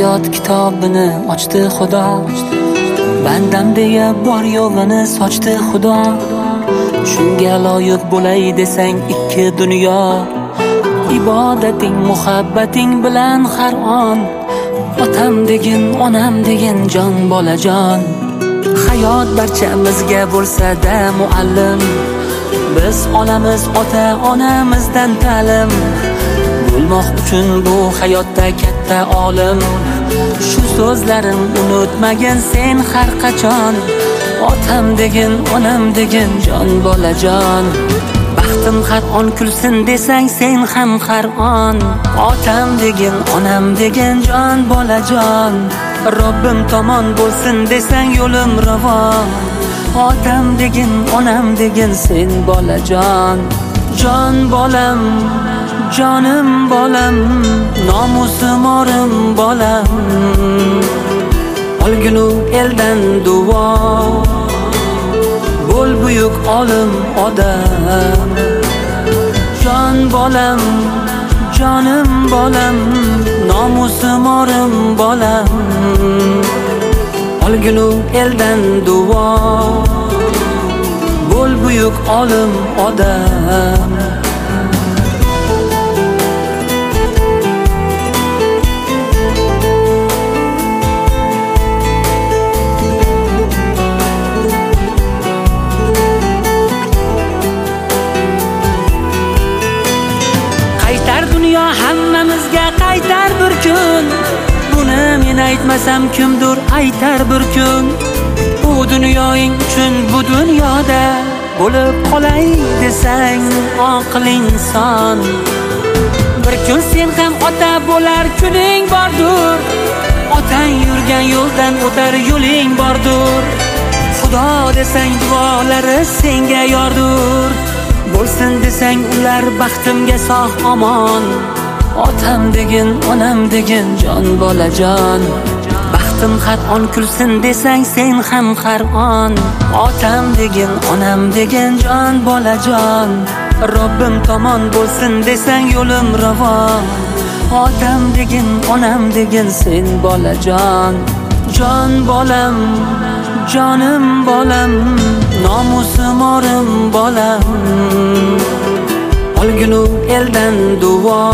hayot kitobini ochdi Xudo, bandam deya bor yo'lini sochdi Xudo. Shunga loyiq bo'lay desang ikki dunyo, ibodating muhabbating bilan har on. Otam degin, onam degin, jon bolajon. Hayot barchamizga bo'lsa-da muallim, biz olamiz ota onamizdan ta'lim. Bo'lmoq uchun bu hayotda katta olim, shu so'zlarim unutmagin sen har qachon. Otam degin, onam degin, jon bolajon. Baxtim har on kulsin desang sen ham har on. Otam degin, onam degin, jon bolajon. Robbim tomon bo'lsin desang yo'lim ravon. Otam degin, onam degin, sen bolajon. Jon bolam, jonim bolam, nomusim orim bolam. Olginu eldan duo, bo'l buyuk olim odam. Jon bolam, jonim bolam, nomusim orim bolam. Olginu eldan duo, bo'l buyuk olim odam. Qaytar dunyo hammamizga qaytar bir kun. Buni men aytmasam kimdir aytar bir kun. Bu dunyoing uchun bu dunyoda bo'lib qolay desang oqil inson. Bir kun sen ham ota bo'lar kuning bordur. Otang yurgan yo'ldan o'tar yo'ling bordur. Xudo desang duolari senga yordur. Bo'lsin desang ular baxtimga sog' omon. Otam degin, onam degin, jon bolajon. Baxtim har on kulsin desang sen ham har on. Otam degin, onam degin, jon bolajon. Robbim tomon bo'lsin desang yo'lim ravon. Otam degin, onam degin, sen bolajon. Jon bolam, jonim bolam, nomusim orim bolam. Olginu eldan duo,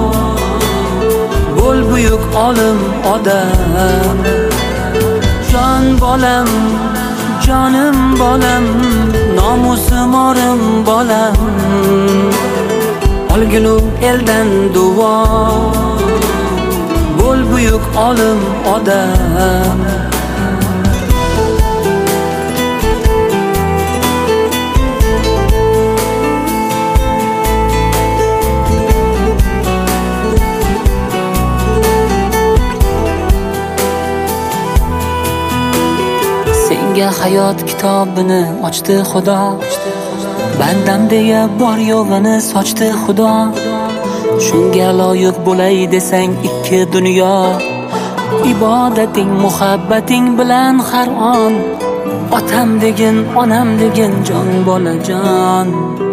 bo'l buyuk olim odam. Jon bolam, jonim bolam, nomusim orim bolam. Olginu eldan duo, bo'l buyuk olim odam. Senga hayot kitobini ochdi Xudo, bandam deya bor yo'lini sochdi Xudo. Shunga loyiq bo'lay desang ikki dunyo, ibodating muhabbating bilan har on. Otam degin, onam degin, jon bolajon.